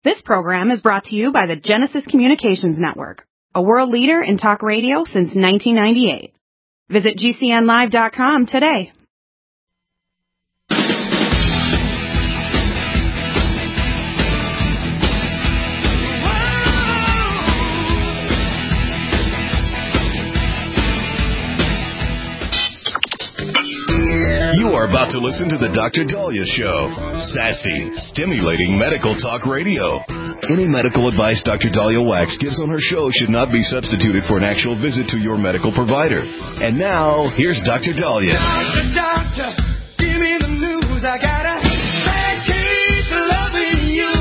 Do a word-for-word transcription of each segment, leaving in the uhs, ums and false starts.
This program is brought to you by the Genesis Communications Network, a world leader in talk radio since nineteen ninety-eight. Visit G C N live dot com today. You are about to listen to the Doctor Daliah Show. Sassy, stimulating medical talk radio. Any medical advice Doctor Daliah Wax gives on her show should not be substituted for an actual visit to your medical provider. And now, here's Doctor Daliah. Doctor, doctor, give me the news. I gotta keep loving you.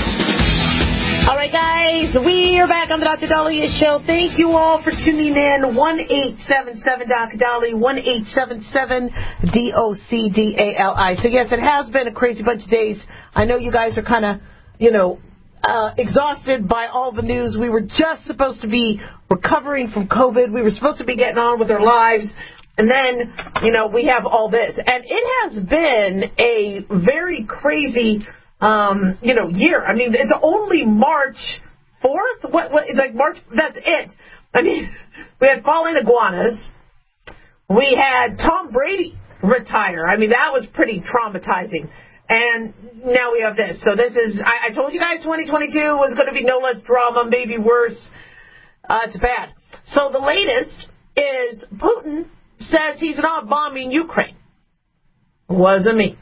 All right, guys, we are back on the Doctor Daliah Show. Thank you all for tuning in. one eight seven seven Doctor Daliah, one eight seven seven D O C D A L I. So, yes, it has been a crazy bunch of days. I know you guys are kind of, you know, uh, exhausted by all the news. We were just supposed to be recovering from COVID. We were supposed to be getting on with our lives. And then, you know, we have all this. And it has been a very crazy Um, you know, year. I mean, it's only March fourth? What, what, it's like March, that's it. I mean, we had falling iguanas. We had Tom Brady retire. I mean, that was pretty traumatizing. And now we have this. So this is, I, I told you guys twenty twenty-two was going to be no less drama, maybe worse. Uh, it's bad. So the latest is Putin says he's not bombing Ukraine. Wasn't me.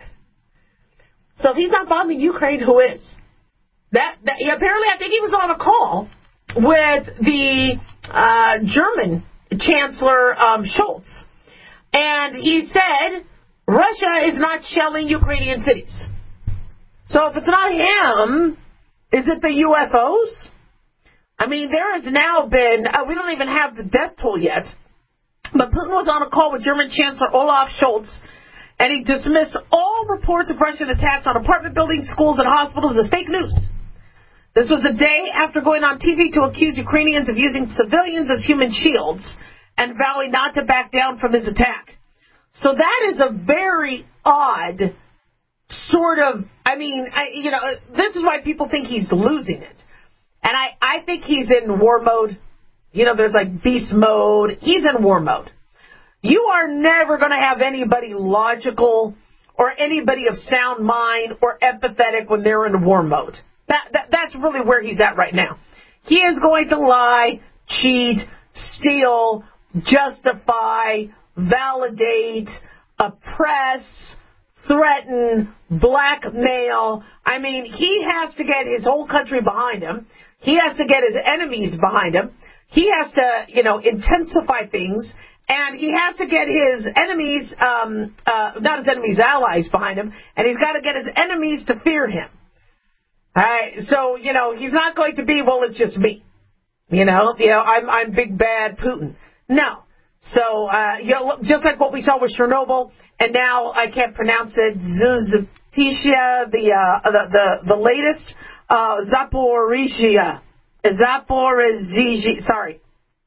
So if he's not bombing Ukraine, who is? That, that apparently, I think he was on a call with the uh, German Chancellor um, Scholz. And he said Russia is not shelling Ukrainian cities. So if it's not him, is it the U F Os? I mean, there has now been, uh, we don't even have the death toll yet, but Putin was on a call with German Chancellor Olaf Scholz, and he dismissed all reports of Russian attacks on apartment buildings, schools, and hospitals as fake news. This was the day after going on T V to accuse Ukrainians of using civilians as human shields and vowing not to back down from his attack. So that is a very odd sort of, I mean, I, you know, this is why people think he's losing it. And I, I think he's in war mode. You know, there's like beast mode. He's in war mode. You are never going to have anybody logical or anybody of sound mind or empathetic when they're in war mode. That, that That's really where he's at right now. He is going to lie, cheat, steal, justify, validate, oppress, threaten, blackmail. I mean, he has to get his whole country behind him. He has to get his enemies behind him. He has to, you know, intensify things. And he has to get his enemies, um, uh, not his enemies, allies behind him. And he's got to get his enemies to fear him. All right. So, you know, he's not going to be, well, it's just me. You know, you know, I'm, I'm big bad Putin. No. So, uh, you know, just like what we saw with Chernobyl, and now I can't pronounce it, Zaporizhia, the, uh, the, the, the latest, uh, Zaporizhia. Zaporizhia, sorry.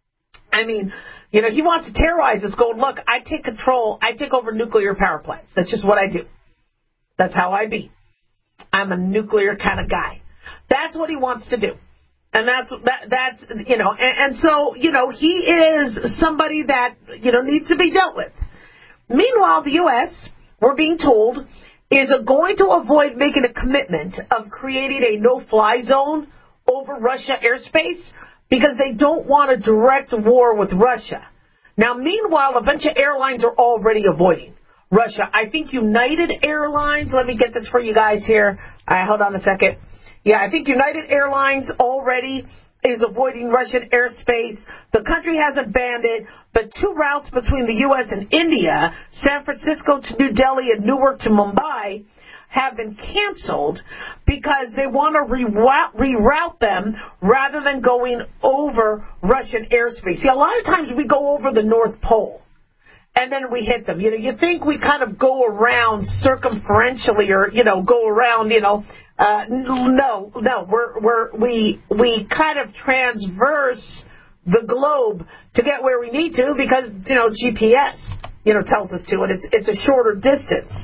I mean, you know, he wants to terrorize us, going, look, I take control, I take over nuclear power plants. That's just what I do. That's how I be. I'm a nuclear kind of guy. That's what he wants to do. And that's, that, that's you know, and, and so, you know, he is somebody that, you know, needs to be dealt with. Meanwhile, the U S, we're being told, is going to avoid making a commitment of creating a no-fly zone over Russia airspace, because they don't want a direct war with Russia. Now, meanwhile, a bunch of airlines are already avoiding Russia. I think United Airlines, let me get this for you guys here. Uh, hold on a second. Yeah, I think United Airlines already is avoiding Russian airspace. The country hasn't banned it, but two routes between the U S and India, San Francisco to New Delhi and Newark to Mumbai, have been canceled because they want to reroute, reroute them rather than going over Russian airspace. See, a lot of times we go over the North Pole and then we hit them. You know, you think we kind of go around circumferentially or, you know, go around, you know. Uh, no, no, we're, we're, we, we kind of transverse the globe to get where we need to because, you know, G P S, you know, tells us to, and it's, it's a shorter distance.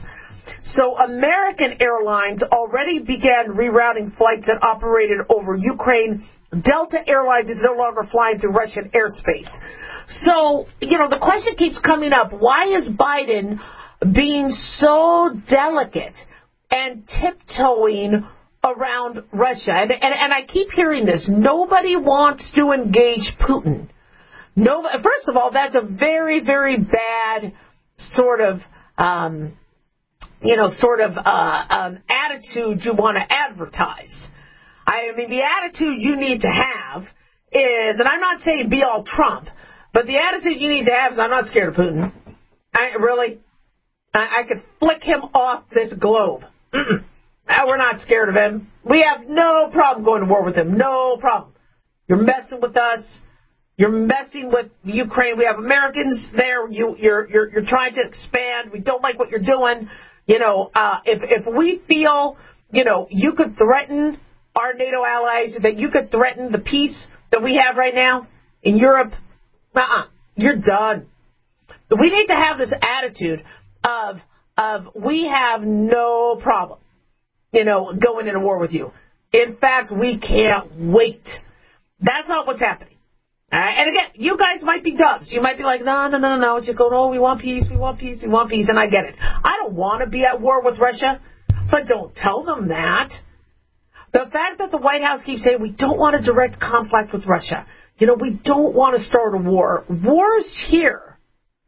So American Airlines already began rerouting flights that operated over Ukraine. Delta Airlines is no longer flying through Russian airspace. So, you know, the question keeps coming up, why is Biden being so delicate and tiptoeing around Russia? And, and, and I keep hearing this. Nobody wants to engage Putin. No, first of all, that's a very, very bad sort of, um, you know, sort of uh, um, attitude you want to advertise. I mean, the attitude you need to have is, and I'm not saying be all Trump, but the attitude you need to have is, I'm not scared of Putin. I really, I, I could flick him off this globe. Mm-mm. We're not scared of him. We have no problem going to war with him. No problem. You're messing with us. You're messing with Ukraine. We have Americans there. You, you're, you're, you're trying to expand. We don't like what you're doing. You know, uh, if, if we feel, you know, you could threaten our NATO allies, that you could threaten the peace that we have right now in Europe, uh-uh, you're done. We need to have this attitude of, of we have no problem, you know, going into war with you. In fact, we can't wait. That's not what's happening. All right? And again, you guys might be dubs. You might be like, no, no, no, no, no. You go, no, we want peace, we want peace, we want peace, and I get it. I don't want to be at war with Russia, but don't tell them that. The fact that the White House keeps saying we don't want a direct conflict with Russia, you know, we don't want to start a war. War's here.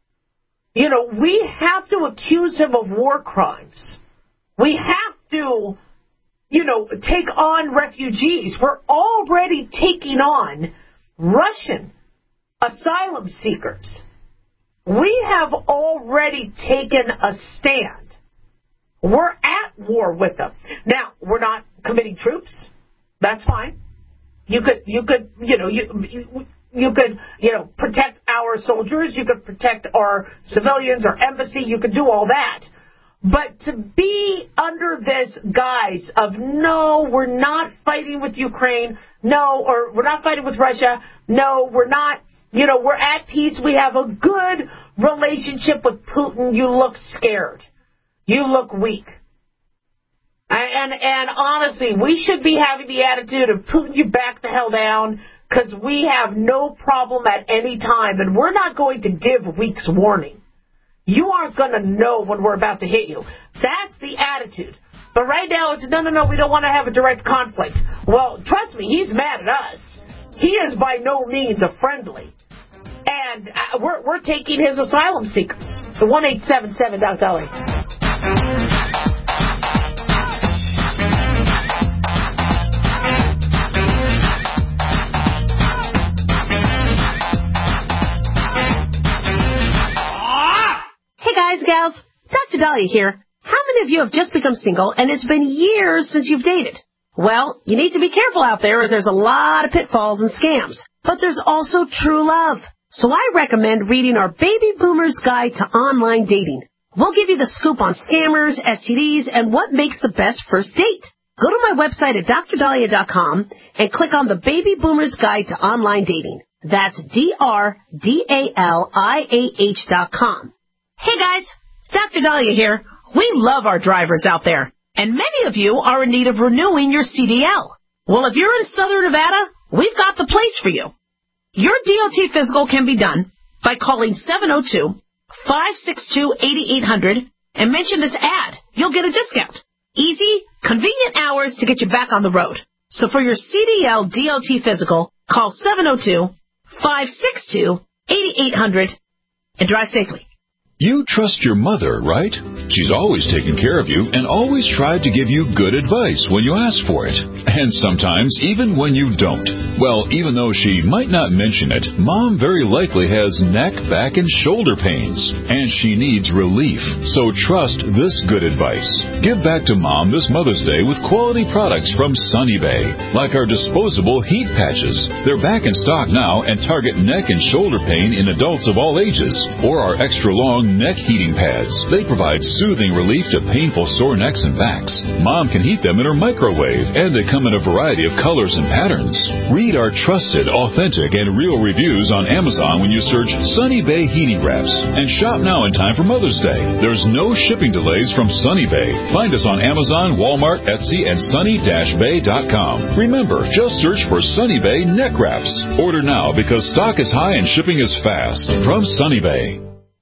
You know, we have to accuse him of war crimes. We have to, you know, take on refugees. We're already taking on Russian asylum seekers. We have already taken a stand. We're at war with them. Now, we're not committing troops. That's fine. You could, you could, you know, you, you, you could, you know, protect our soldiers. You could protect our civilians, our embassy. You could do all that. But to be under this guise of, no, we're not fighting with Ukraine, no, or we're not fighting with Russia, no, we're not, you know, we're at peace, we have a good relationship with Putin, you look scared. You look weak. And, and honestly, we should be having the attitude of Putin, you back the hell down, because we have no problem at any time, and we're not going to give weeks warning. You aren't going to know when we're about to hit you. That's the attitude. But right now it's, no, no, no, we don't want to have a direct conflict. Well, trust me, he's mad at us. He is by no means a friendly. And uh, we're, we're taking his asylum seekers. The one eight seven seven Doc Dolly. Hey guys, gals, Doctor Dahlia here. How many of you have just become single and it's been years since you've dated? Well, you need to be careful out there as there's a lot of pitfalls and scams. But there's also true love. So I recommend reading our Baby Boomer's Guide to Online Dating. We'll give you the scoop on scammers, S T Ds, and what makes the best first date. Go to my website at dr dahlia dot com and click on the Baby Boomer's Guide to Online Dating. That's D R D A L I A H dot com. Hey guys, Doctor Dahlia here. We love our drivers out there, and many of you are in need of renewing your C D L. Well, if you're in Southern Nevada, we've got the place for you. Your D O T physical can be done by calling seven oh two, five six two, eight eight hundred and mention this ad. You'll get a discount. Easy, convenient hours to get you back on the road. So for your C D L D O T physical, call seven oh two, five six two, eight eight hundred and drive safely. You trust your mother, right? She's always taken care of you and always tried to give you good advice when you ask for it. And sometimes even when you don't. Well, even though she might not mention it, Mom very likely has neck, back, and shoulder pains. And she needs relief. So trust this good advice. Give back to Mom this Mother's Day with quality products from Sunny Bay. Like our disposable heat patches. They're back in stock now and target neck and shoulder pain in adults of all ages. Or our extra long Mom neck heating pads. They provide soothing relief to painful sore necks and backs. Mom can heat them in her microwave, and they come in a variety of colors and patterns. Read our trusted, authentic, and real reviews on Amazon when you search Sunny Bay Heating Wraps. And shop now in time for Mother's Day. There's no shipping delays from Sunny Bay. Find us on Amazon, Walmart, Etsy, and sunny dash bay dot com. Remember, just search for Sunny Bay Neck Wraps. Order now because stock is high and shipping is fast. From Sunny Bay.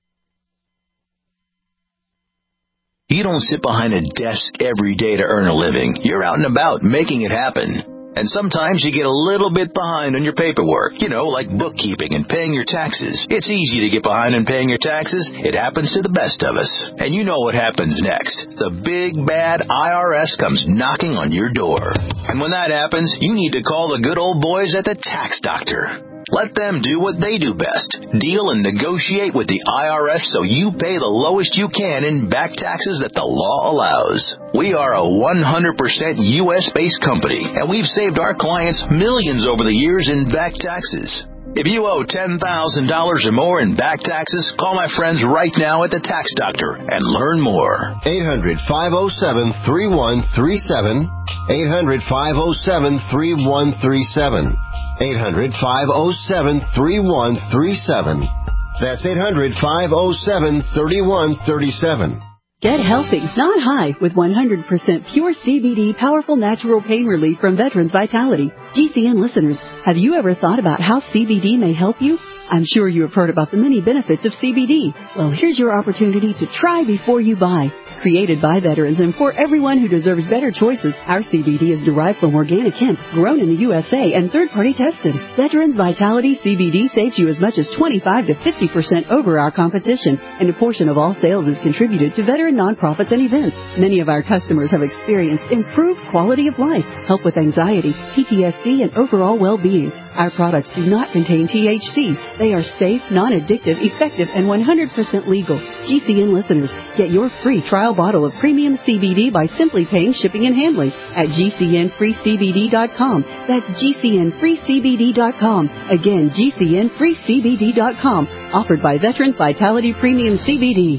You don't sit behind a desk every day to earn a living. You're out and about making it happen. And sometimes you get a little bit behind on your paperwork, you know, like bookkeeping and paying your taxes. It's easy to get behind on paying your taxes. It happens to the best of us. And you know what happens next. The big, bad I R S comes knocking on your door. And when that happens, you need to call the good old boys at the Tax Doctor. Let them do what they do best. Deal and negotiate with the I R S so you pay the lowest you can in back taxes that the law allows. We are a one hundred percent U S-based company, and we've saved our clients millions over the years in back taxes. If you owe ten thousand dollars or more in back taxes, call my friends right now at the Tax Doctor and learn more. eight hundred, five oh seven, three one three seven. eight hundred, five oh seven, three one three seven. eight hundred, five oh seven, three one three seven. That's eight hundred, five oh seven, three one three seven. Get healthy, not high, with one hundred percent pure C B D powerful natural pain relief from Veterans Vitality. G C N listeners, have you ever thought about how C B D may help you? I'm sure you have heard about the many benefits of C B D. Well, here's your opportunity to try before you buy. Created by veterans and for everyone who deserves better choices, our C B D is derived from organic hemp, grown in the U S A, and third-party tested. Veterans Vitality C B D saves you as much as twenty-five to fifty percent over our competition, and a portion of all sales is contributed to veteran nonprofits and events. Many of our customers have experienced improved quality of life, help with anxiety, P T S D, and overall well-being. Our products do not contain T H C. They are safe, non-addictive, effective, and one hundred percent legal. G C N listeners, get your free trial bottle of premium C B D by simply paying shipping and handling at G C N free C B D dot com. That's G C N free C B D dot com. Again, G C N free C B D dot com. Offered by Veterans Vitality Premium C B D.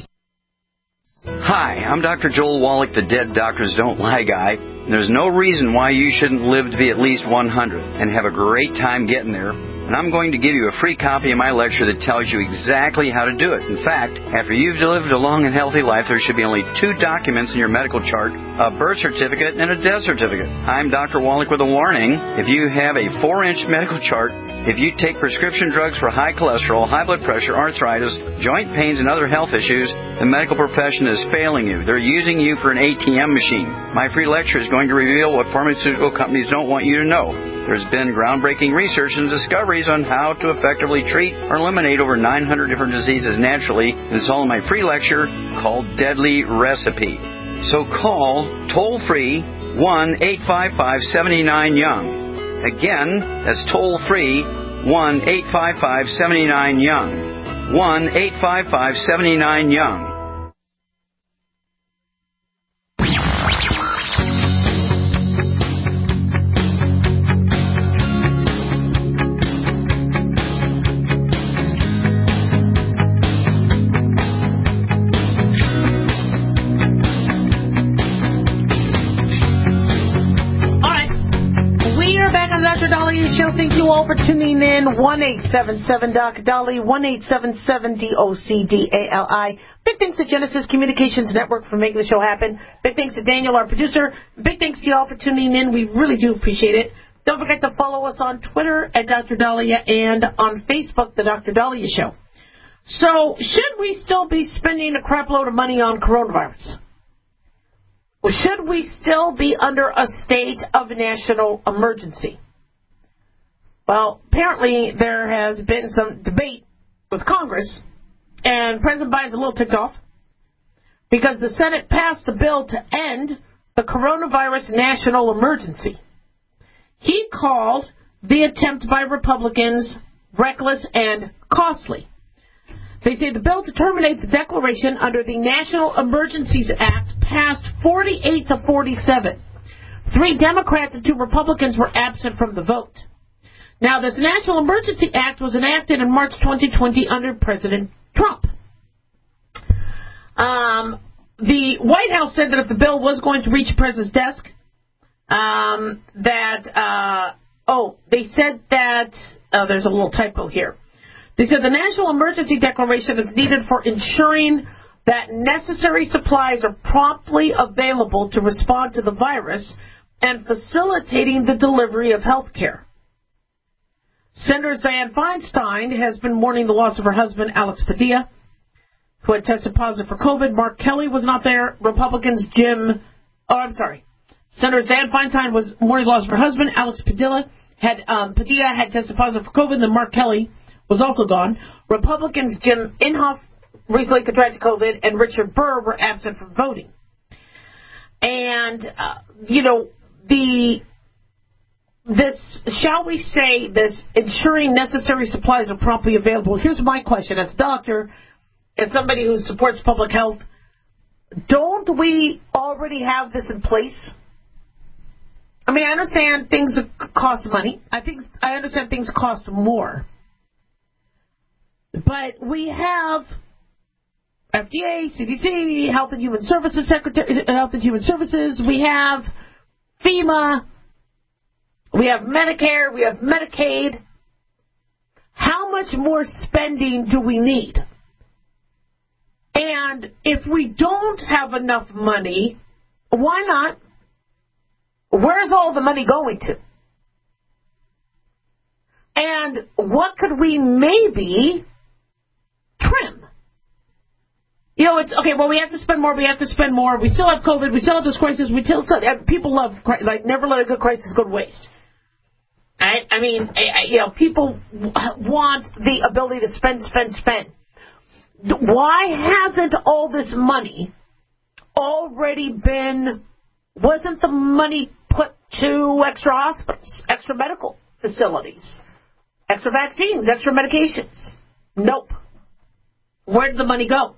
Hi, I'm Doctor Joel Wallach, the Dead Doctors Don't Lie guy. There's no reason why you shouldn't live to be at least one hundred and have a great time getting there. And I'm going to give you a free copy of my lecture that tells you exactly how to do it. In fact, after you've lived a long and healthy life, there should be only two documents in your medical chart, a birth certificate and a death certificate. I'm Doctor Wallach with a warning. If you have a four-inch medical chart, if you take prescription drugs for high cholesterol, high blood pressure, arthritis, joint pains, and other health issues, the medical profession is failing you. They're using you for an A T M machine. My free lecture is going to reveal what pharmaceutical companies don't want you to know. There's been groundbreaking research and discoveries on how to effectively treat or eliminate over nine hundred different diseases naturally, and it's all in my free lecture called Deadly Recipe. So call toll-free one eight five five, seven nine Young. Again, that's toll-free one eight five five, seven nine Young. one eight five five, seven nine Young. Show. Thank you all for tuning in. one eight seven seven D O C D A L I, one eight seven seven D O C D A L I. Big thanks to Genesis Communications Network for making the show happen. Big thanks to Daniel, our producer. Big thanks to you all for tuning in. We really do appreciate it. Don't forget to follow us on Twitter at Doctor Dahlia and on Facebook, The Doctor Dahlia Show. So, should we still be spending a crap load of money on coronavirus? Or should we still be under a state of national emergency? Well, apparently there has been some debate with Congress, and President Biden's a little ticked off because the Senate passed a bill to end the coronavirus national emergency. He called the attempt by Republicans reckless and costly. They say the bill to terminate the declaration under the National Emergencies Act passed forty-eight to forty-seven. Three Democrats and two Republicans were absent from the vote. Now, this National Emergency Act was enacted in March twenty twenty under President Trump. Um, the White House said that if the bill was going to reach the president's desk, um, that, uh, oh, they said that, oh, there's a little typo here. They said the national emergency declaration is needed for ensuring that necessary supplies are promptly available to respond to the virus and facilitating the delivery of health care. Senator Dianne Feinstein has been mourning the loss of her husband, Alex Padilla, who had tested positive for COVID. Mark Kelly was not there. Republicans Jim, oh, I'm sorry. Senator Dianne Feinstein was mourning the loss of her husband, Alex Padilla. Had um, Padilla had tested positive for COVID, and then Mark Kelly was also gone. Republicans Jim Inhofe recently contracted COVID, and Richard Burr were absent from voting. And, uh, you know, the this, shall we say, this ensuring necessary supplies are promptly available. Here's my question as a doctor, as somebody who supports public health. Don't we already have this in place? I mean, I understand things cost money. I think I understand things cost more. But we have F D A, C D C, Health and Human Services Secretary, Health and Human Services. We have FEMA. We have Medicare. We have Medicaid. How much more spending do we need? And if we don't have enough money, why not? Where's all the money going to? And what could we maybe trim? You know, it's okay. Well, we have to spend more. We have to spend more. We still have COVID. We still have this crisis. We still, people love, like, never let a good crisis go to waste. I, I mean, I, you know, people want the ability to spend, spend, spend. Why hasn't all this money already been? Wasn't the money put to extra hospitals, extra medical facilities, extra vaccines, extra medications? Nope. Where did the money go?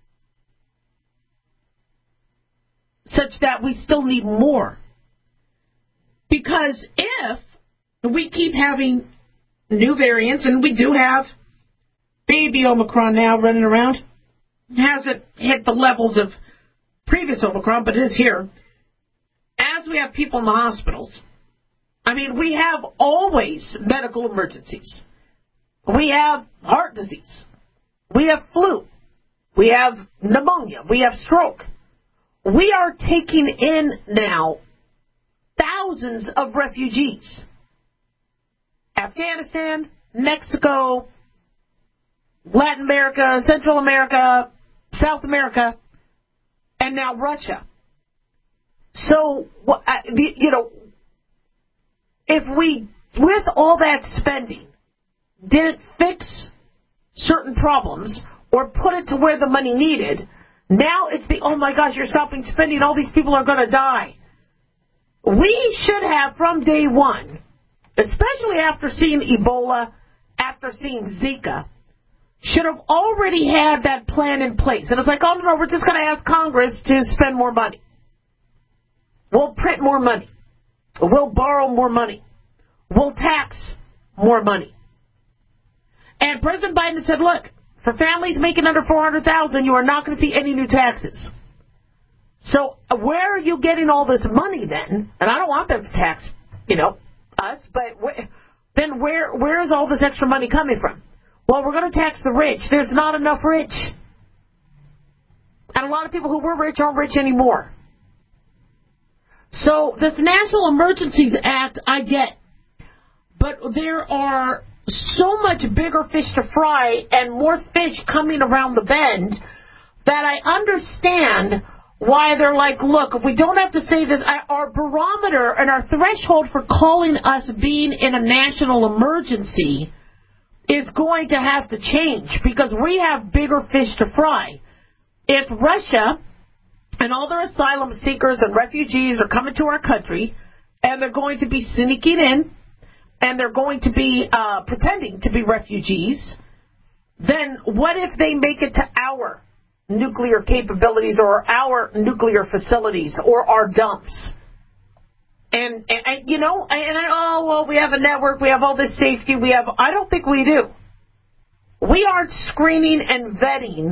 Such that we still need more. Because if we keep having new variants, and we do have baby Omicron now running around, it hasn't hit the levels of previous Omicron, but it is here. As we have people in the hospitals, I mean, we have always medical emergencies. We have heart disease. We have flu. We have pneumonia. We have stroke. We are taking in now thousands of refugees. Afghanistan, Mexico, Latin America, Central America, South America, and now Russia. So, you know, if we, with all that spending, didn't fix certain problems or put it to where the money needed, now it's the, oh my gosh, you're stopping spending, all these people are going to die. We should have, from day one, especially after seeing Ebola, after seeing Zika, should have already had that plan in place. And it's like, oh no, no, we're just going to ask Congress to spend more money. We'll print more money. We'll borrow more money. We'll tax more money. And President Biden said, look, for families making under four hundred thousand dollars, you are not going to see any new taxes. So where are you getting all this money then? And I don't want them to tax, you know, us, but where, then where where is all this extra money coming from? Well, we're going to tax the rich. There's not enough rich. And a lot of people who were rich aren't rich anymore. So this National Emergencies Act, I get. But there are so much bigger fish to fry and more fish coming around the bend that I understand why they're like, look, if we don't have to say this, our barometer and our threshold for calling us being in a national emergency is going to have to change because we have bigger fish to fry. If Russia and all their asylum seekers and refugees are coming to our country and they're going to be sneaking in and they're going to be uh, pretending to be refugees, then what if they make it to our nuclear capabilities or our nuclear facilities or our dumps? And, and you know, and I, oh, well, we have a network, we have all this safety, we have, I don't think we do. We aren't screening and vetting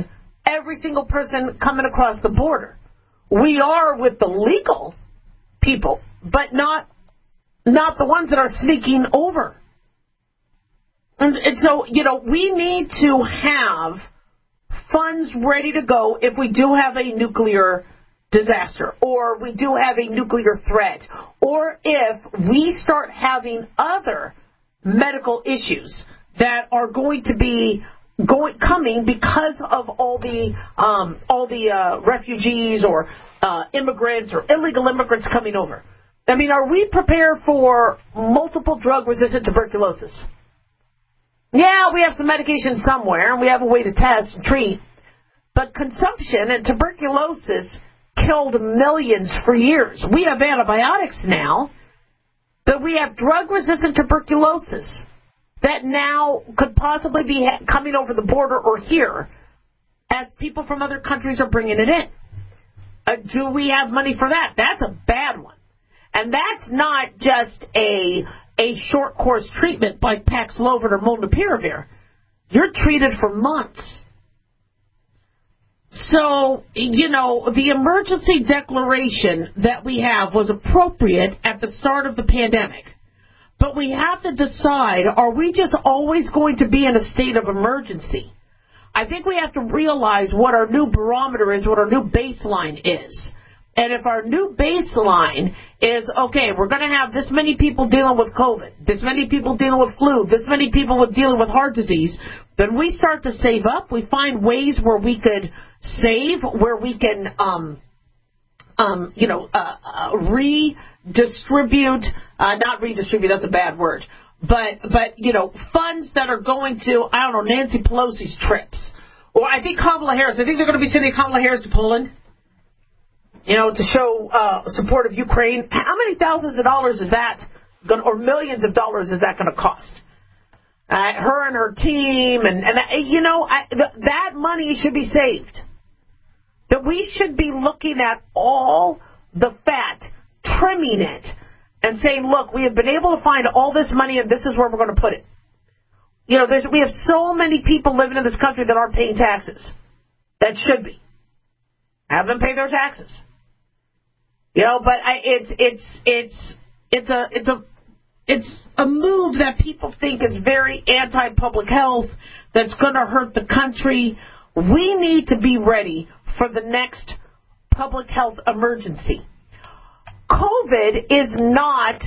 every single person coming across the border. We are with the legal people, but not not the ones that are sneaking over. And, and so, you know, we need to have funds ready to go if we do have a nuclear disaster, or we do have a nuclear threat, or if we start having other medical issues that are going to be going coming because of all the um, all the uh, refugees or uh, immigrants or illegal immigrants coming over. I mean, are we prepared for multiple drug-resistant tuberculosis? Yeah, we have some medication somewhere, and we have a way to test and treat, but consumption and tuberculosis killed millions for years. We have antibiotics now, but we have drug-resistant tuberculosis that now could possibly be coming over the border or here as people from other countries are bringing it in. Uh, do we have money for that? That's a bad one. And that's not just a a short course treatment like Paxlovid or Molnupiravir. You're treated for months. So, you know, the emergency declaration that we have was appropriate at the start of the pandemic. But we have to decide, are we just always going to be in a state of emergency? I think we have to realize what our new barometer is, what our new baseline is. And if our new baseline is, okay, we're going to have this many people dealing with COVID, this many people dealing with flu, this many people with dealing with heart disease, then we start to save up. We find ways where we could save, where we can, um, um, you know, uh, uh, redistribute, uh, not redistribute, that's a bad word, but, but, you know, funds that are going to, I don't know, Nancy Pelosi's trips. Or I think Kamala Harris, I think they're going to be sending Kamala Harris to Poland, you know, to show uh, support of Ukraine. How many thousands of dollars is that going to, or millions of dollars is that going to cost? Uh, her and her team, and, and uh, you know, I, th- that money should be saved. That we should be looking at all the fat, trimming it, and saying, look, we have been able to find all this money, and this is where we're going to put it. You know, there's we have so many people living in this country that aren't paying taxes. That should be. Have them pay their taxes. You know, but I, it's it's it's it's a it's a it's a move that people think is very anti-public health, that's going to hurt the country. We need to be ready for the next public health emergency. COVID is not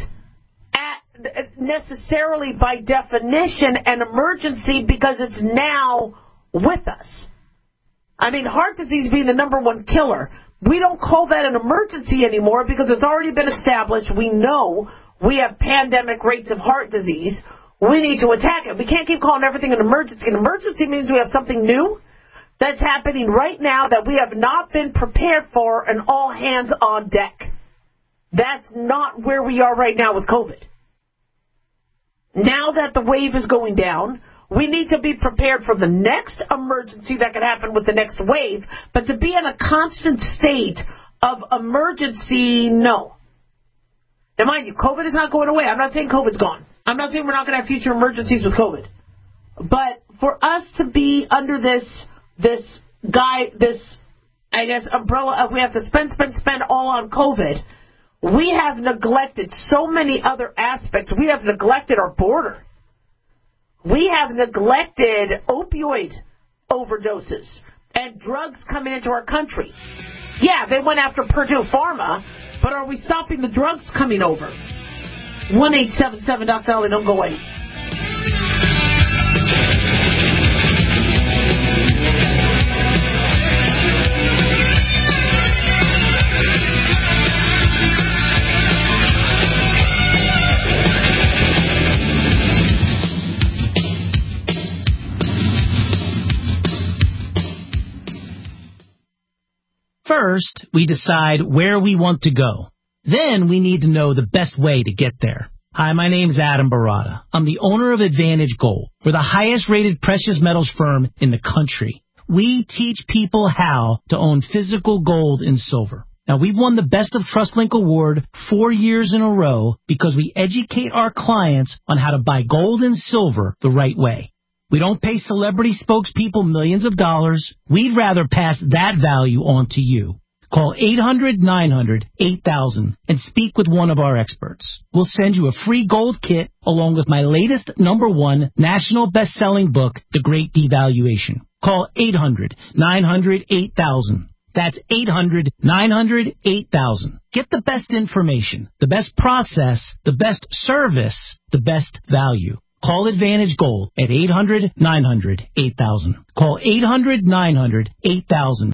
at, necessarily by definition an emergency because it's now with us. I mean, heart disease being the number one killer, we don't call that an emergency anymore because it's already been established. We know we have pandemic rates of heart disease. We need to attack it. We can't keep calling everything an emergency. An emergency means we have something new that's happening right now that we have not been prepared for, and all hands on deck. That's not where we are right now with COVID. Now that the wave is going down, we need to be prepared for the next emergency that could happen with the next wave, but to be in a constant state of emergency, no. Now, mind you, COVID is not going away. I'm not saying COVID's gone. I'm not saying we're not going to have future emergencies with COVID. But for us to be under this, this guy, this, I guess, umbrella of we have to spend, spend, spend all on COVID, we have neglected so many other aspects. We have neglected our border. We have neglected opioid overdoses and drugs coming into our country. Yeah, they went after Purdue Pharma, but are we stopping the drugs coming over? one eight seven seven Doctor Dolly, don't go away. First, we decide where we want to go. Then we need to know the best way to get there. Hi, my name's Adam Barada. I'm the owner of Advantage Gold. We're the highest rated precious metals firm in the country. We teach people how to own physical gold and silver. Now, we've won the Best of TrustLink Award four years in a row because we educate our clients on how to buy gold and silver the right way. We don't pay celebrity spokespeople millions of dollars. We'd rather pass that value on to you. Call eight hundred nine hundred eight thousand and speak with one of our experts. We'll send you a free gold kit along with my latest number one national best-selling book, The Great Devaluation. Call eight hundred nine hundred eight thousand. That's eight hundred nine hundred eight thousand. Get the best information, the best process, the best service, the best value. Call Advantage Gold at eight hundred nine hundred eight thousand. Call eight hundred nine hundred eight thousand.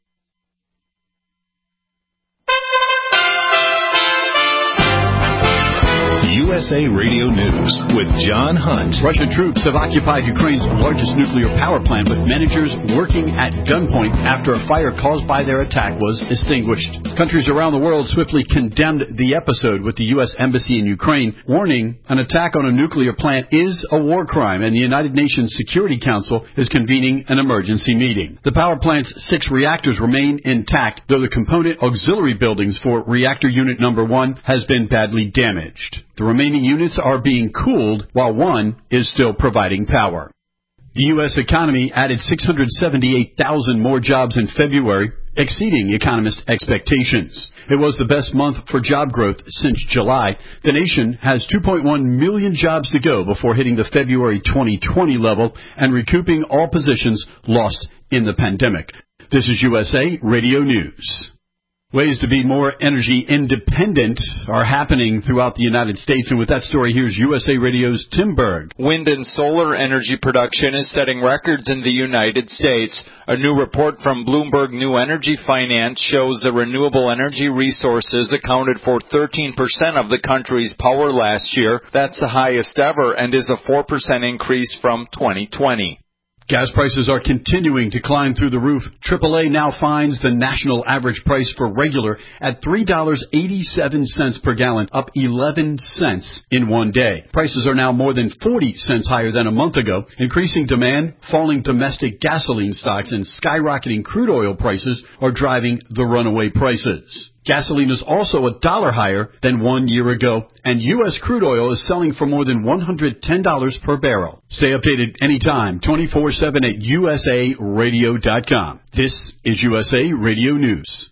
U S A Radio News with John Hunt. Russian troops have occupied Ukraine's largest nuclear power plant, with managers working at gunpoint after a fire caused by their attack was extinguished. Countries around the world swiftly condemned the episode, with the U S Embassy in Ukraine warning an attack on a nuclear plant is a war crime, and the United Nations Security Council is convening an emergency meeting. The power plant's six reactors remain intact, though the component auxiliary buildings for reactor unit number one has been badly damaged. The remaining units are being cooled, while one is still providing power. The U S economy added six hundred seventy-eight thousand more jobs in February, exceeding economist expectations. It was the best month for job growth since July. The nation has two point one million jobs to go before hitting the February twenty twenty level and recouping all positions lost in the pandemic. This is U S A Radio News. Ways to be more energy independent are happening throughout the United States. And with that story, here's U S A Radio's Tim Berg. Wind and solar energy production is setting records in the United States. A new report from Bloomberg New Energy Finance shows that renewable energy resources accounted for thirteen percent of the country's power last year. That's the highest ever and is a four percent increase from twenty twenty. Gas prices are continuing to climb through the roof. triple A now finds the national average price for regular at three dollars and eighty-seven cents per gallon, up eleven cents in one day. Prices are now more than forty cents higher than a month ago. Increasing demand, falling domestic gasoline stocks, and skyrocketing crude oil prices are driving the runaway prices. Gasoline is also a dollar higher than one year ago, and U S crude oil is selling for more than one hundred ten dollars per barrel. Stay updated anytime, twenty-four seven at U S A radio dot com. This is U S A Radio News.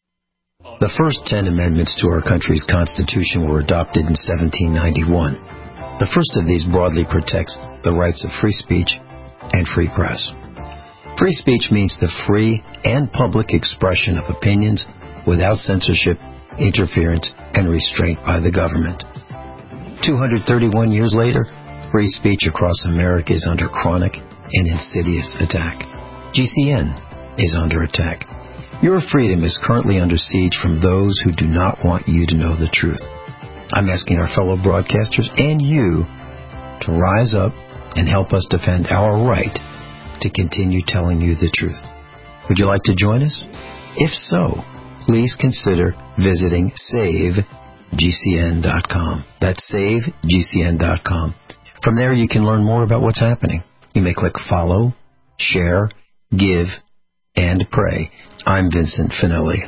The first ten amendments to our country's Constitution were adopted in seventeen ninety-one. The first of these broadly protects the rights of free speech and free press. Free speech means the free and public expression of opinions without censorship, interference, and restraint by the government. two hundred thirty-one years later, free speech across America is under chronic and insidious attack. G C N is under attack. Your freedom is currently under siege from those who do not want you to know the truth. I'm asking our fellow broadcasters and you to rise up and help us defend our right to continue telling you the truth. Would you like to join us? If so, please consider visiting save G C N dot com. That's save G C N dot com. From there, you can learn more about what's happening. You may click follow, share, give, and pray. I'm Vincent Finelli.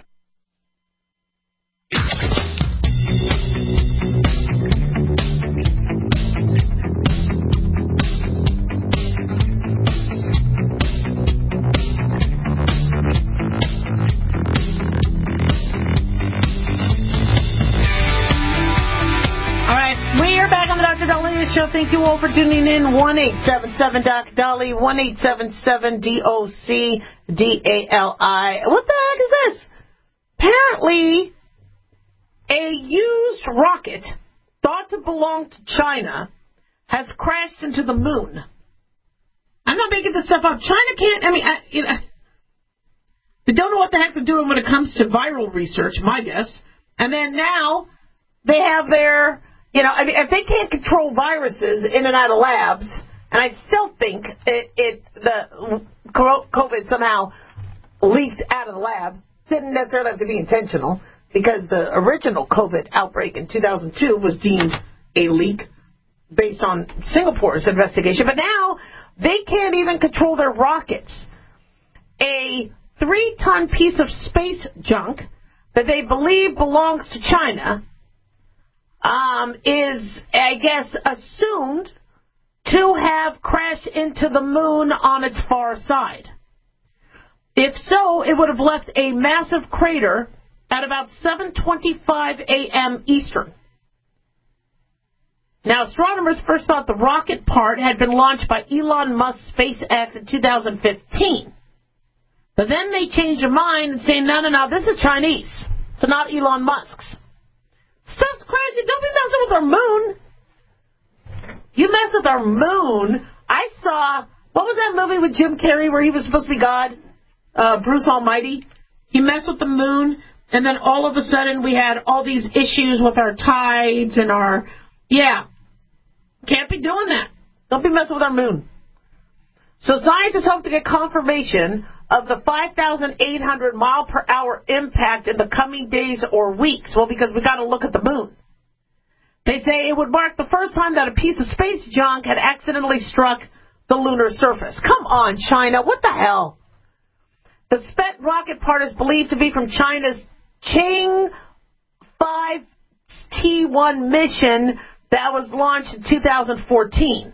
Show. Thank you all for tuning in. one eight seven seven D O C D A L I, one eight seven seven D O C D A L I. What the heck is this? Apparently, a used rocket thought to belong to China has crashed into the moon. I'm not making this stuff up. China can't, I mean, I, you know, they don't know what the heck they're doing when it comes to viral research, my guess. And then now they have their... You know, I mean, if they can't control viruses in and out of labs, and I still think it, it the COVID somehow leaked out of the lab, didn't necessarily have to be intentional, because the original COVID outbreak in two thousand two was deemed a leak based on Singapore's investigation. But now they can't even control their rockets. A three-ton piece of space junk that they believe belongs to China Um, is, I guess, assumed to have crashed into the moon on its far side? If so, it would have left a massive crater at about seven twenty-five a.m. Eastern. Now, astronomers first thought the rocket part had been launched by Elon Musk's SpaceX in two thousand fifteen. But then they changed their mind and say, no, no, no, this is Chinese. So not Elon Musk's. Stuff's crashing. Don't be messing with our moon. You mess with our moon. I saw, what was that movie with Jim Carrey where he was supposed to be God? Uh, Bruce Almighty. He messed with the moon, and then all of a sudden we had all these issues with our tides and our, yeah. Can't be doing that. Don't be messing with our moon. So scientists hope to get confirmation of the five thousand eight hundred mile per hour impact in the coming days or weeks. Well, because we got to look at the moon. They say it would mark the first time that a piece of space junk had accidentally struck the lunar surface. Come on, China. What the hell? The spent rocket part is believed to be from China's Chang'e five T one mission that was launched in two thousand fourteen.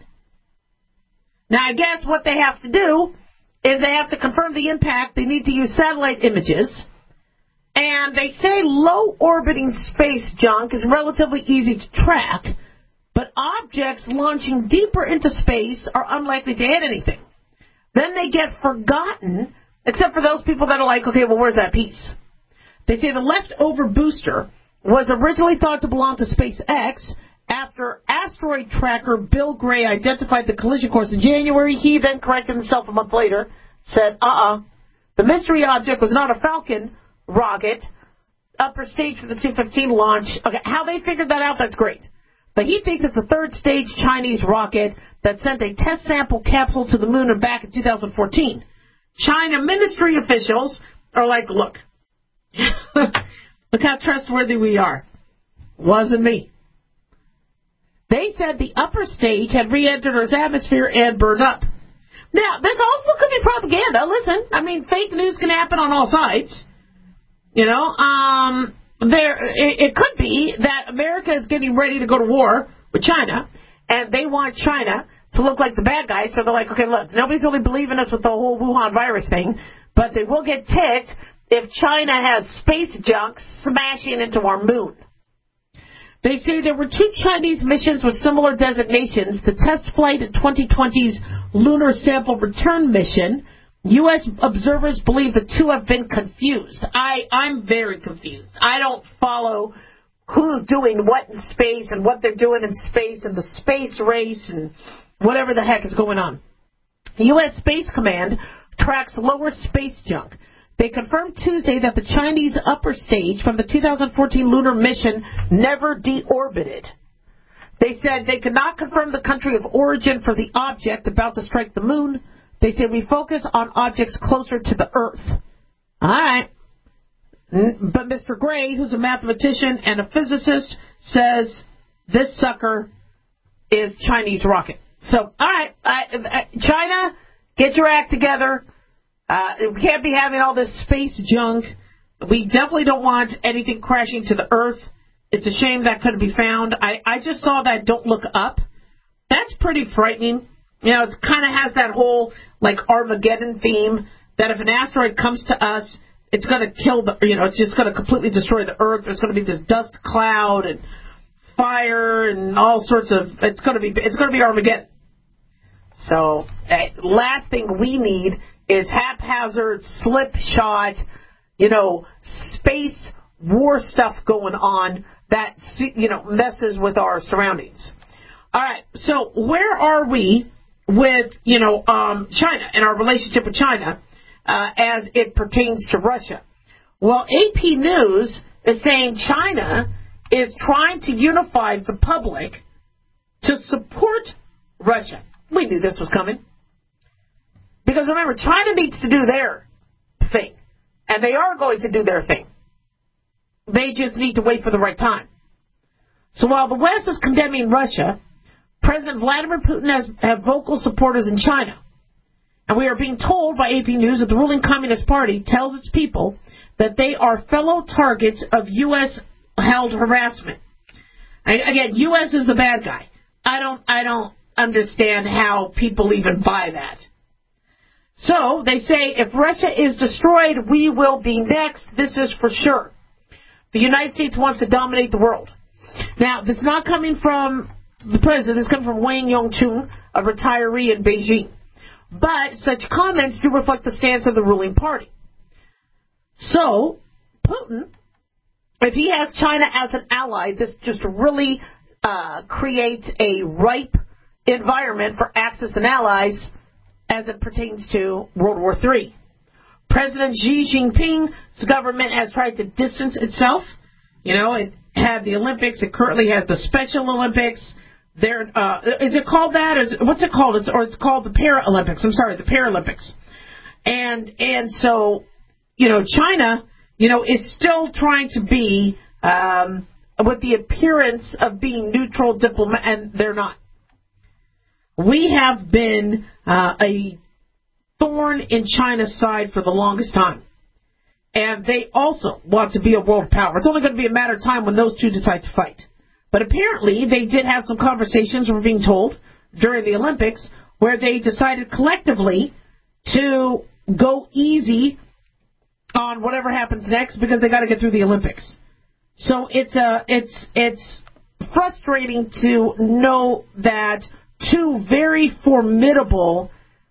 Now, I guess what they have to do is they have to confirm the impact. They need to use satellite images. And they say low-orbiting space junk is relatively easy to track, but objects launching deeper into space are unlikely to hit anything. Then they get forgotten, except for those people that are like, okay, well, where's that piece? They say the leftover booster was originally thought to belong to SpaceX. After asteroid tracker Bill Gray identified the collision course in January, he then corrected himself a month later, said, uh-uh, the mystery object was not a Falcon rocket, upper stage for the two fifteen launch. Okay, how they figured that out, that's great. But he thinks it's a third-stage Chinese rocket that sent a test sample capsule to the moon and back in two thousand fourteen. China ministry officials are like, look, look how trustworthy we are. Wasn't me. They said the upper stage had re-entered Earth's atmosphere and burned up. Now, this also could be propaganda. Listen, I mean, fake news can happen on all sides. You know, um, there it, it could be that America is getting ready to go to war with China, and they want China to look like the bad guy. So they're like, okay, look, nobody's really believing us with the whole Wuhan virus thing, but they will get ticked if China has space junk smashing into our moon. They say there were two Chinese missions with similar designations. The test flight in twenty twenty's Lunar Sample Return Mission. U S observers believe the two have been confused. I, I'm very confused. I don't follow who's doing what in space and what they're doing in space and the space race and whatever the heck is going on. The U S Space Command tracks lower space junk. They confirmed Tuesday that the Chinese upper stage from the two thousand fourteen lunar mission never deorbited. They said they could not confirm the country of origin for the object about to strike the moon. They said we focus on objects closer to the Earth. All right. But Mister Gray, who's a mathematician and a physicist, says this sucker is Chinese rocket. So, all right, uh, China, get your act together. Uh, we can't be having all this space junk. We definitely don't want anything crashing to the Earth. It's a shame that couldn't be found. I, I just saw that Don't Look Up. That's pretty frightening. You know, it kind of has that whole, like, Armageddon theme, that if an asteroid comes to us, it's going to kill the, you know, it's just going to completely destroy the Earth. There's going to be this dust cloud and fire and all sorts of, it's going to be, it's going to be Armageddon. So, uh, last thing we need is haphazard, slipshod, you know, space war stuff going on that, you know, messes with our surroundings. All right, so where are we with, you know, um, China and our relationship with China uh, as it pertains to Russia? Well, A P News is saying China is trying to unify the public to support Russia. We knew this was coming. Because remember, China needs to do their thing. And they are going to do their thing. They just need to wait for the right time. So while the West is condemning Russia, President Vladimir Putin has have vocal supporters in China. And we are being told by A P News that the ruling Communist Party tells its people that they are fellow targets of U S-held harassment. I, again, U S is the bad guy. I don't, I don't, understand how people even buy that. So they say if Russia is destroyed, we will be next. This is for sure. The United States wants to dominate the world. Now, this is not coming from the president. This is coming from Wang Yongchun, a retiree in Beijing. But such comments do reflect the stance of the ruling party. So, Putin, if he has China as an ally, this just really uh, creates a ripe environment for Axis and allies as it pertains to World War Three. President Xi Jinping's government has tried to distance itself. You know, it had the Olympics. It currently has the Special Olympics. There, uh, is it called that? Is, what's it called? It's, or it's called the Paralympics. I'm sorry, the Paralympics. And and so, you know, China, you know, is still trying to be um, with the appearance of being neutral diplomat, and they're not. We have been uh, a thorn in China's side for the longest time. And they also want to be a world power. It's only going to be a matter of time when those two decide to fight. But apparently they did have some conversations, we're being told, during the Olympics, where they decided collectively to go easy on whatever happens next because they got to get through the Olympics. So it's uh, it's it's frustrating to know that two very formidable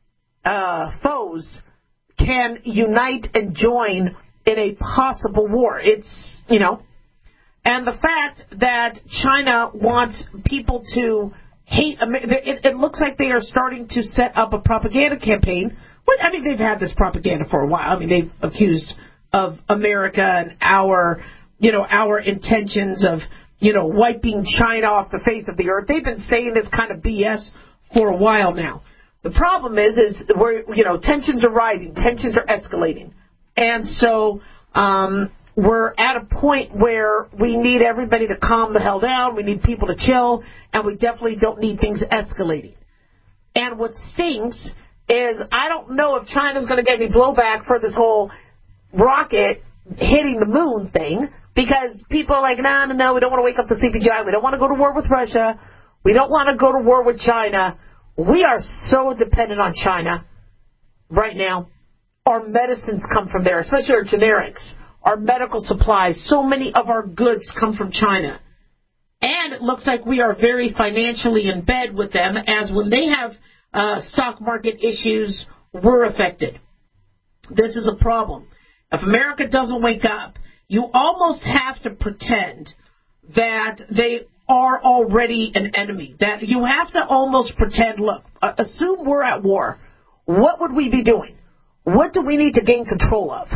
uh, foes can unite and join in a possible war. It's, you know, and the fact that China wants people to hate America, it, it looks like they are starting to set up a propaganda campaign. I mean, they've had this propaganda for a while. I mean, they've accused of America and our, you know, our intentions of, you know, wiping China off the face of the earth. They've been saying this kind of B S for a while now. The problem is, is we're, you know, tensions are rising, tensions are escalating. And so um, we're at a point where we need everybody to calm the hell down. We need people to chill, and we definitely don't need things escalating. And what stinks is I don't know if China's going to get any blowback for this whole rocket hitting the moon thing, because people are like, no, no, no, we don't want to wake up the sleepy giant. We don't want to go to war with Russia. We don't want to go to war with China. We are so dependent on China right now. Our medicines come from there, especially our generics, our medical supplies. So many of our goods come from China. And it looks like we are very financially in bed with them, as when they have uh, stock market issues, we're affected. This is a problem. If America doesn't wake up, you almost have to pretend that they are already an enemy. That you have to almost pretend, look, uh, assume we're at war. What would we be doing? What do we need to gain control of?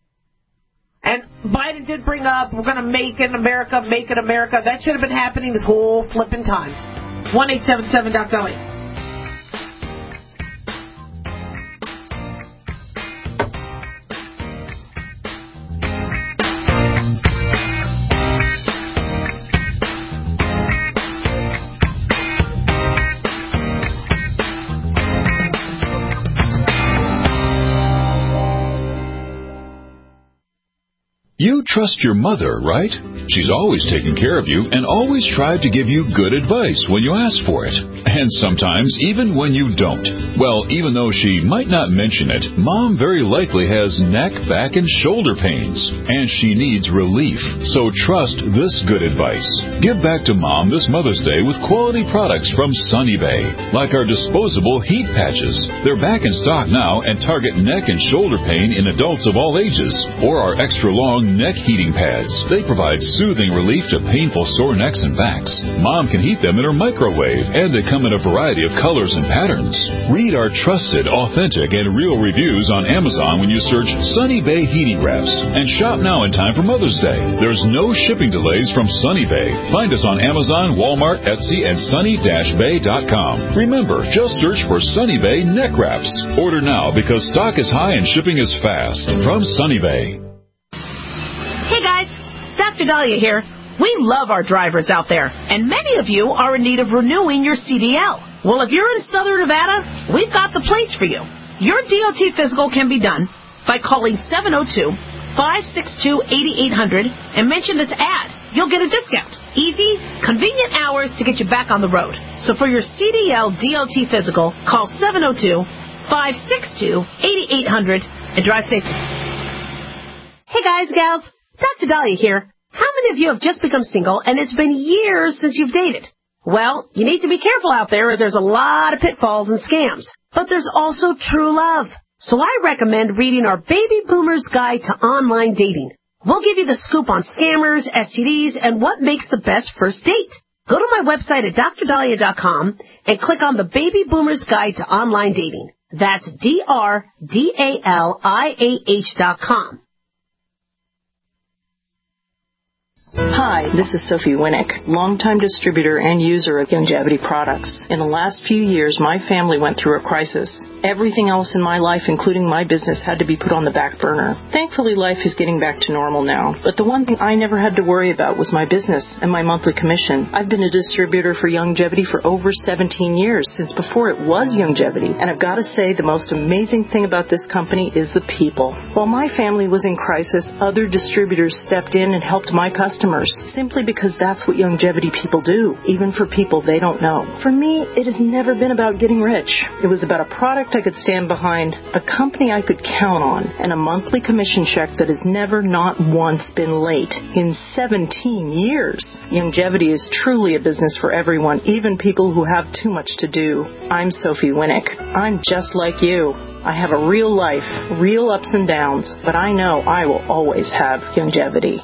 And Biden did bring up, we're going to make it America, make it America. That should have been happening this whole flipping time. one eight seven seven Doc Dolly. You trust your mother, right? She's always taken care of you and always tried to give you good advice when you ask for it. And sometimes even when you don't. Well, even though she might not mention it, Mom very likely has neck, back, and shoulder pains. And she needs relief. So trust this good advice. Give back to Mom this Mother's Day with quality products from Sunny Bay. Like our disposable heat patches. They're back in stock now and target neck and shoulder pain in adults of all ages. Or our extra long neck heating pads. They provide soothing relief to painful sore necks and backs. Mom can heat them in her microwave, and they come in a variety of colors and patterns. Read our trusted, authentic, and real reviews on Amazon when you search Sunny Bay Heating Wraps. And shop now in time for Mother's Day. There's no shipping delays from Sunny Bay. Find us on Amazon, Walmart, Etsy, and sunny dash bay dot com. Remember, just search for Sunny Bay Neck Wraps. Order now because stock is high and shipping is fast. From Sunny Bay. Hey guys, Doctor Dahlia here. We love our drivers out there, and many of you are in need of renewing your C D L. Well, if you're in Southern Nevada, we've got the place for you. Your D O T physical can be done by calling seven oh two, five six two, eight eight hundred and mention this ad. you'll get a discount. Easy, convenient hours to get you back on the road. So for your C D L D O T physical, call seven oh two, five six two, eight eight hundred and drive safely. Hey guys, gals, Doctor Dahlia here. How many of you have just become single and it's been years since you've dated? Well, you need to be careful out there as there's a lot of pitfalls and scams. But there's also true love. So I recommend reading our Baby Boomer's Guide to Online Dating. We'll give you the scoop on scammers, S T Ds, and what makes the best first date. Go to my website at dr dahlia dot com and click on the Baby Boomer's Guide to Online Dating. That's D R D A L I A H dot com. Hi, this is Sophie Winnick, longtime distributor and user of Youngevity products. In the last few years, my family went through a crisis. Everything else in my life, including my business, had to be put on the back burner. Thankfully, life is getting back to normal now. But the one thing I never had to worry about was my business and my monthly commission. I've been a distributor for Youngevity for over seventeen years, since before it was Youngevity. And I've got to say, the most amazing thing about this company is the people. While my family was in crisis, other distributors stepped in and helped my customers, simply because that's what Youngevity people do, even for people they don't know. For me, it has never been about getting rich. It was about a product I could stand behind, a company I could count on, and a monthly commission check that has never not once been late in seventeen years. Youngevity is truly a business for everyone, even people who have too much to do. I'm Sophie Winnick. I'm just like you. I have a real life, real ups and downs, but I know I will always have Youngevity.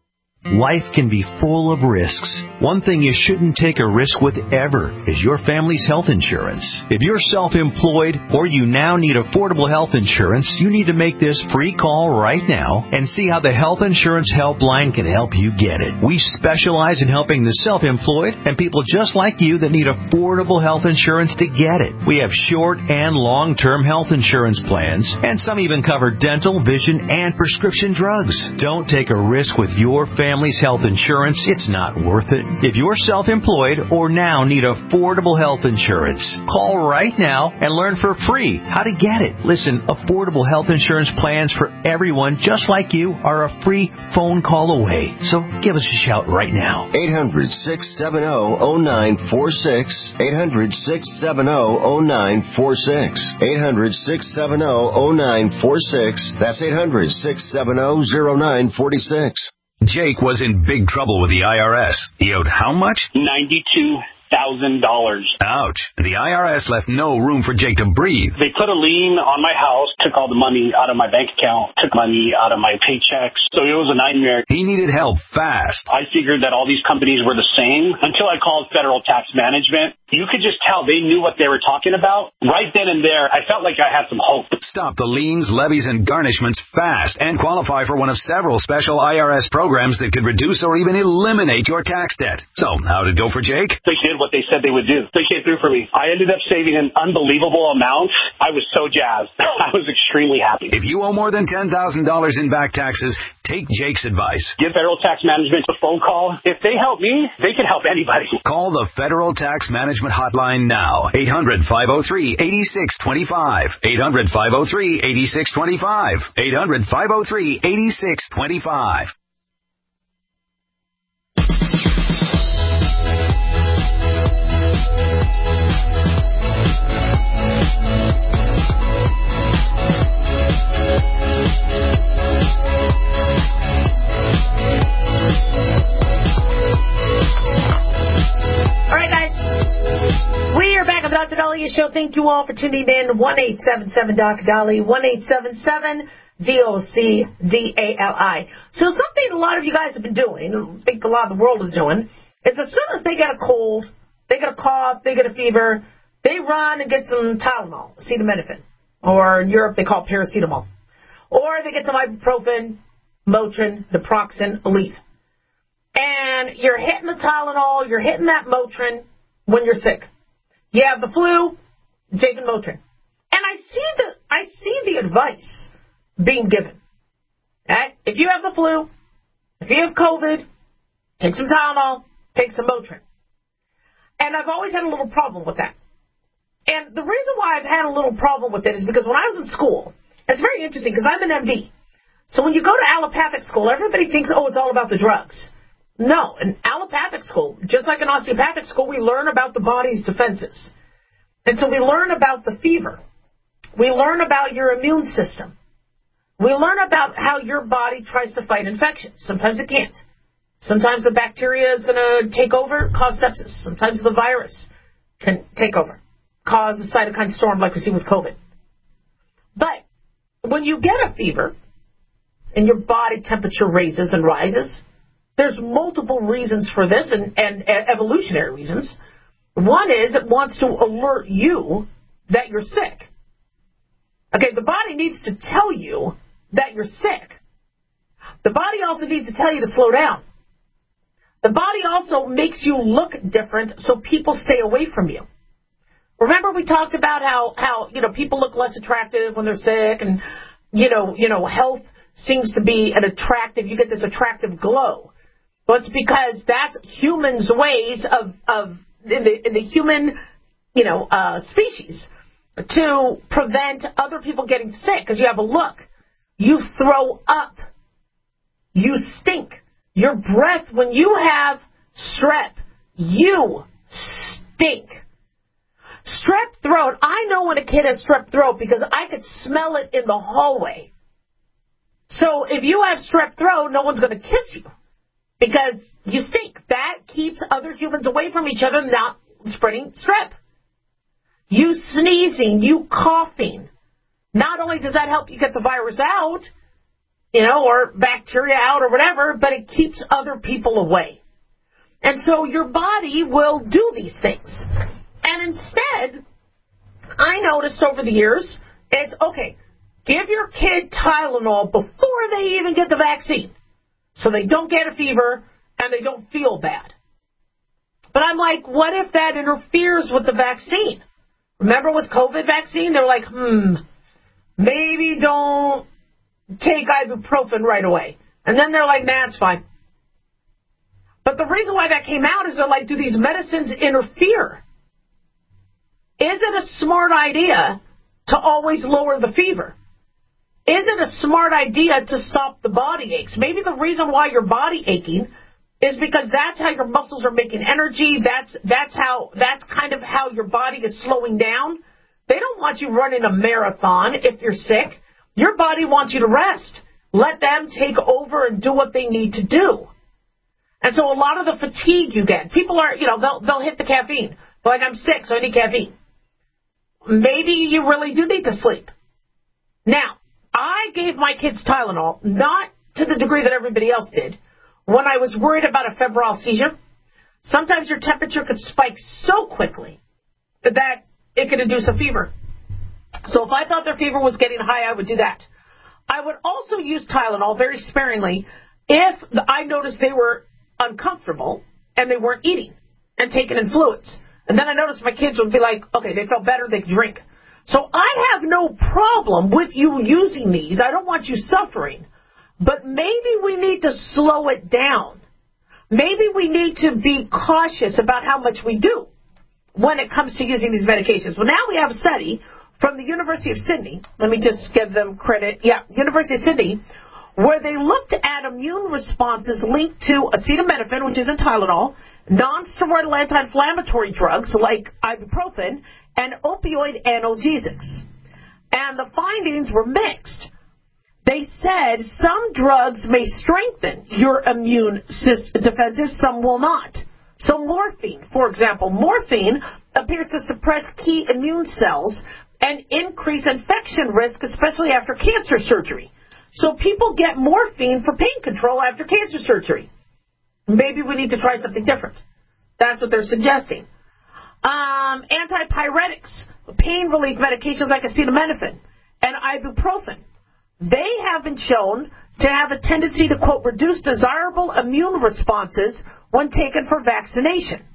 Life can be full of risks. One thing you shouldn't take a risk with ever is your family's health insurance. If you're self-employed or you now need affordable health insurance, you need to make this free call right now and see how the Health Insurance Helpline can help you get it. We specialize in helping the self-employed and people just like you that need affordable health insurance to get it. We have short and long-term health insurance plans, and some even cover dental, vision, and prescription drugs. Don't take a risk with your family. Family's health insurance, it's not worth it. If you're self-employed or now need affordable health insurance, call right now and learn for free how to get it. Listen, affordable health insurance plans for everyone just like you are a free phone call away. So give us a shout right now. eight hundred, six seven zero, zero nine four six. eight hundred, six seven zero, zero nine four six. eight hundred, six seven zero, zero nine four six. That's eight hundred, six seven zero, zero nine four six. Jake was in big trouble with the I R S. He owed how much? ninety-two thousand dollars. Ouch. The I R S left no room for Jake to breathe. They put a lien on my house, took all the money out of my bank account, took money out of my paychecks. So it was a nightmare. He needed help fast. I figured that all these companies were the same until I called Federal Tax Management. You could just tell they knew what they were talking about. Right then and there, I felt like I had some hope. Stop the liens, levies, and garnishments fast and qualify for one of several special I R S programs that could reduce or even eliminate your tax debt. So, how'd it go for Jake? They did what they said they would do. They came through for me. I ended up saving an unbelievable amount. I was so jazzed. I was extremely happy. If you owe more than ten thousand dollars in back taxes, take Jake's advice. Give Federal Tax Management a phone call. If they help me, they can help anybody. Call the Federal Tax Management Hotline now. eight hundred, five oh three, eight six two five. eight hundred, five oh three, eight six two five. eight hundred, five oh three, eight six two five. Doctor Dahlia Show. Thank you all for tuning in. one eight seven seven Doctor Dahlia, one eight seven seven D O C D A L I. So something a lot of you guys have been doing, I think a lot of the world is doing, is as soon as they get a cold, they get a cough, they get a fever, they run and get some Tylenol, acetaminophen, or in Europe they call it paracetamol. Or they get some ibuprofen, Motrin, naproxen, Aleve. And you're hitting the Tylenol, you're hitting that Motrin when you're sick. You have the flu, taking Motrin. And I see the I see the advice being given. Right? If you have the flu, if you have COVID, take some Tylenol, take some Motrin. And I've always had a little problem with that. And the reason why I've had a little problem with it is because when I was in school, it's very interesting because I'm an M D. So when you go to allopathic school, everybody thinks, oh, it's all about the drugs. No, in allopathic school, just like in osteopathic school, we learn about the body's defenses. And so we learn about the fever. We learn about your immune system. We learn about how your body tries to fight infections. Sometimes it can't. Sometimes the bacteria is going to take over, cause sepsis. Sometimes the virus can take over, cause a cytokine storm like we see with COVID. But when you get a fever and your body temperature raises and rises, there's multiple reasons for this and, and, and evolutionary reasons. One is it wants to alert you that you're sick. Okay, the body needs to tell you that you're sick. The body also needs to tell you to slow down. The body also makes you look different so people stay away from you. Remember we talked about how, how you know, people look less attractive when they're sick and, you know, you know, health seems to be an attractive, you get this attractive glow. Well, it's because that's humans' ways of, of in the, in the human, you know, uh, species to prevent other people getting sick because you have a look. You throw up. You stink. Your breath, when you have strep, you stink. Strep throat, I know when a kid has strep throat because I could smell it in the hallway. So if you have strep throat, no one's going to kiss you because you stink. That keeps other humans away from each other, not spreading strep. You sneezing, you coughing. Not only does that help you get the virus out, you know, or bacteria out or whatever, but it keeps other people away. And so your body will do these things. And instead, I noticed over the years, it's, okay, give your kid Tylenol before they even get the vaccine so they don't get a fever and they don't feel bad. But I'm like, what if that interferes with the vaccine? Remember with COVID vaccine, they're like, hmm, maybe don't take ibuprofen right away. And then they're like, nah, it's fine. But the reason why that came out is they're like, do these medicines interfere? Is it a smart idea to always lower the fever? Is it a smart idea to stop the body aches? Maybe the reason why your body aching is because that's how your muscles are making energy. That's that's how that's kind of how your body is slowing down. They don't want you running a marathon if you're sick. Your body wants you to rest. Let them take over and do what they need to do. And so a lot of the fatigue you get, people are, you know, they'll they'll hit the caffeine. Like, I'm sick, so I need caffeine. Maybe you really do need to sleep. Now, I gave my kids Tylenol, not to the degree that everybody else did, when I was worried about a febrile seizure. Sometimes your temperature could spike so quickly that it could induce a fever. So if I thought their fever was getting high, I would do that. I would also use Tylenol very sparingly if I noticed they were uncomfortable and they weren't eating and taking in fluids. And then I noticed my kids would be like, okay, they felt better, they could drink. So I have no problem with you using these. I don't want you suffering. But maybe we need to slow it down. Maybe we need to be cautious about how much we do when it comes to using these medications. Well, now we have a study from the University of Sydney. Let me just give them credit. Yeah, University of Sydney, where they looked at immune responses linked to acetaminophen, which is in Tylenol, non-steroidal anti-inflammatory drugs like ibuprofen, and opioid analgesics. And the findings were mixed. They said some drugs may strengthen your immune defenses, some will not. So morphine, for example, morphine appears to suppress key immune cells and increase infection risk, especially after cancer surgery. So people get morphine for pain control after cancer surgery. Maybe we need to try something different. That's what they're suggesting. Um, antipyretics, pain relief medications like acetaminophen and ibuprofen, they have been shown to have a tendency to, quote, reduce desirable immune responses when taken for vaccination.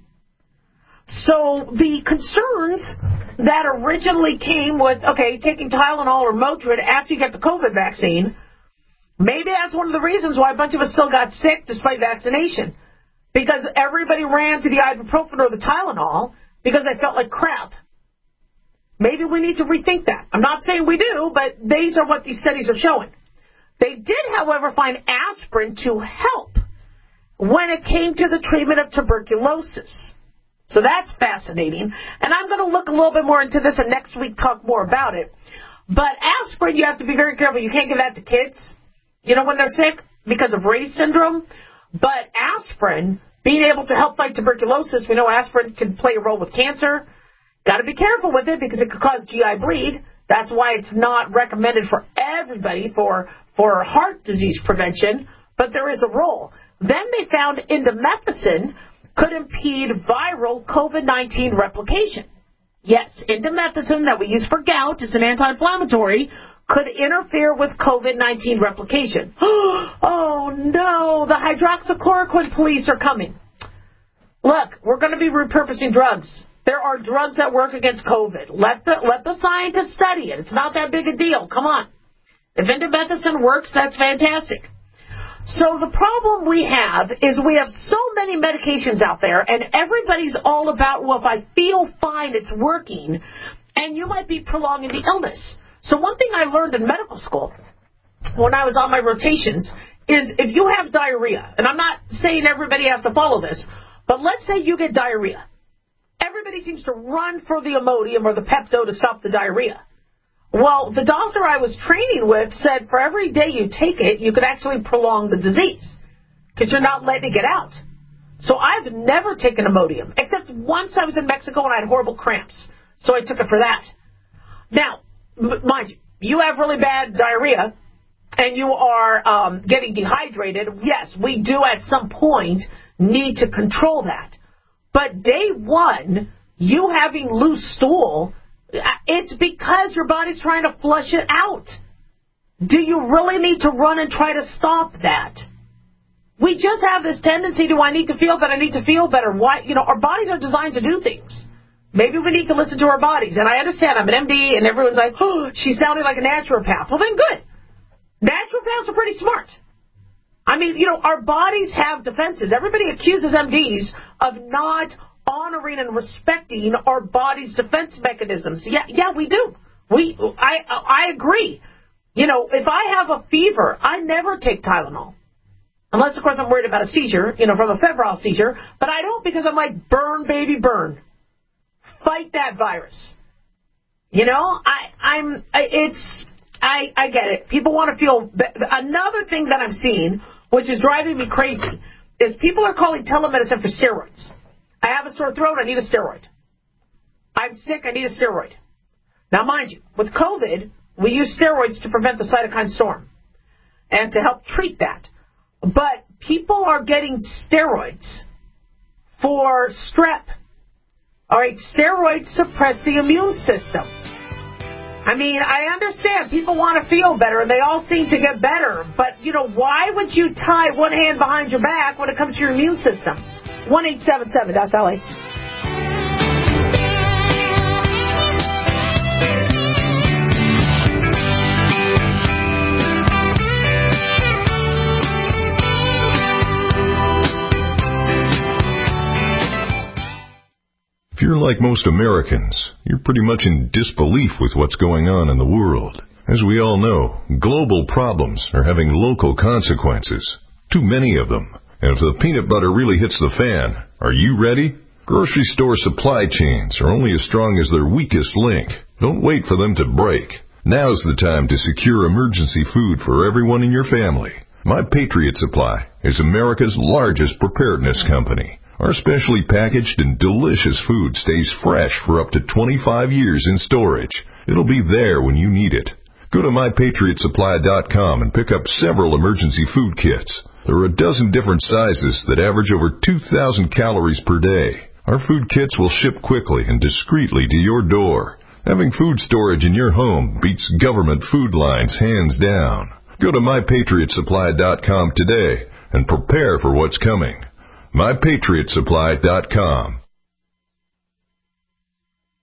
So the concerns that originally came with, okay, taking Tylenol or Motrin after you get the COVID vaccine, maybe that's one of the reasons why a bunch of us still got sick despite vaccination. Because everybody ran to the ibuprofen or the Tylenol because they felt like crap. Maybe we need to rethink that. I'm not saying we do, but these are what these studies are showing. They did, however, find aspirin to help when it came to the treatment of tuberculosis. So that's fascinating. And I'm going to look a little bit more into this and next week talk more about it. But aspirin, you have to be very careful. You can't give that to kids, you know, when they're sick because of Ray's syndrome. But aspirin, being able to help fight tuberculosis, we know aspirin can play a role with cancer. Got to be careful with it because it could cause G I bleed. That's why it's not recommended for everybody for, for heart disease prevention, but there is a role. Then they found indomethacin could impede viral COVID nineteen replication. Yes, indomethacin that we use for gout is an anti-inflammatory, could interfere with COVID nineteen replication. Oh, no, the hydroxychloroquine police are coming. Look, we're going to be repurposing drugs. There are drugs that work against COVID. Let the let the scientists study it. It's not that big a deal. Come on. If indomethacin works, that's fantastic. So the problem we have is we have so many medications out there, and everybody's all about, well, if I feel fine, it's working, and you might be prolonging the illness. So one thing I learned in medical school when I was on my rotations is if you have diarrhea, and I'm not saying everybody has to follow this, but let's say you get diarrhea. Everybody seems to run for the Imodium or the Pepto to stop the diarrhea. Well, the doctor I was training with said for every day you take it, you could actually prolong the disease because you're not letting it get out. So I've never taken Imodium, except once I was in Mexico and I had horrible cramps. So I took it for that. Now, mind you, you have really bad diarrhea and you are um, getting dehydrated. Yes, we do at some point need to control that. But day one, you having loose stool, it's because your body's trying to flush it out. Do you really need to run and try to stop that? We just have this tendency to, I need to feel better, I need to feel better. Why? You know, our bodies are designed to do things. Maybe we need to listen to our bodies. And I understand, I'm an M D, and everyone's like, oh, she sounded like a naturopath. Well, then good. Naturopaths are pretty smart. I mean, you know, our bodies have defenses. Everybody accuses M Ds of not honoring and respecting our body's defense mechanisms. Yeah, yeah, we do. We, I, I agree. You know, if I have a fever, I never take Tylenol. Unless, of course, I'm worried about a seizure, you know, from a febrile seizure. But I don't because I'm like, burn, baby, burn. Fight that virus. You know, I, I'm, I, it's, I, I get it. People want to feel, another thing that I'm seeing, which is driving me crazy, is people are calling telemedicine for steroids. I have a sore throat, I need a steroid. I'm sick, I need a steroid. Now, mind you, with COVID, we use steroids to prevent the cytokine storm and to help treat that. But people are getting steroids for strep. All right, steroids suppress the immune system. I mean, I understand people want to feel better, and they all seem to get better. But, you know, why would you tie one hand behind your back when it comes to your immune system? one eight seven seven dot L A. If you're like most Americans, you're pretty much in disbelief with what's going on in the world. As we all know, global problems are having local consequences. Too many of them. And if the peanut butter really hits the fan, are you ready? Grocery store supply chains are only as strong as their weakest link. Don't wait for them to break. Now's the time to secure emergency food for everyone in your family. My Patriot Supply is America's largest preparedness company. Our specially packaged and delicious food stays fresh for up to twenty-five years in storage. It'll be there when you need it. Go to my patriot supply dot com and pick up several emergency food kits. There are a dozen different sizes that average over two thousand calories per day. Our food kits will ship quickly and discreetly to your door. Having food storage in your home beats government food lines hands down. Go to my patriot supply dot com today and prepare for what's coming. my patriot supply dot com.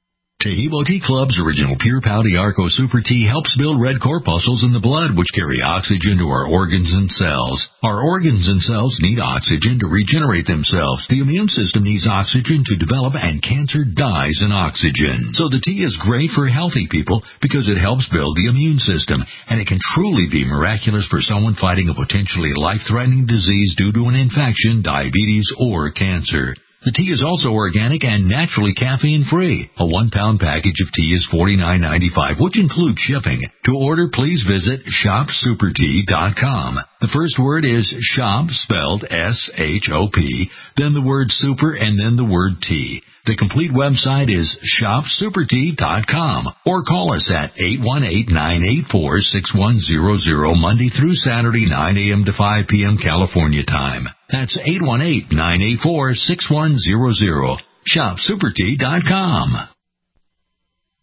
Taheebo Tea Club's original Pure Pouty Arco Super Tea helps build red corpuscles in the blood, which carry oxygen to our organs and cells. Our organs and cells need oxygen to regenerate themselves. The immune system needs oxygen to develop, and cancer dies in oxygen. So the tea is great for healthy people because it helps build the immune system, and it can truly be miraculous for someone fighting a potentially life-threatening disease due to an infection, diabetes, or cancer. The tea is also organic and naturally caffeine-free. A one-pound package of tea is forty-nine ninety-five, which includes shipping. To order, please visit shop super tea dot com. The first word is shop, spelled S H O P, then the word super, and then the word tea. The complete website is shop super tea dot com, or call us at eight one eight, nine eight four, six one zero zero Monday through Saturday, nine a.m. to five p.m. California time. That's eight one eight, nine eight four, six one zero zero. shop super tea dot com.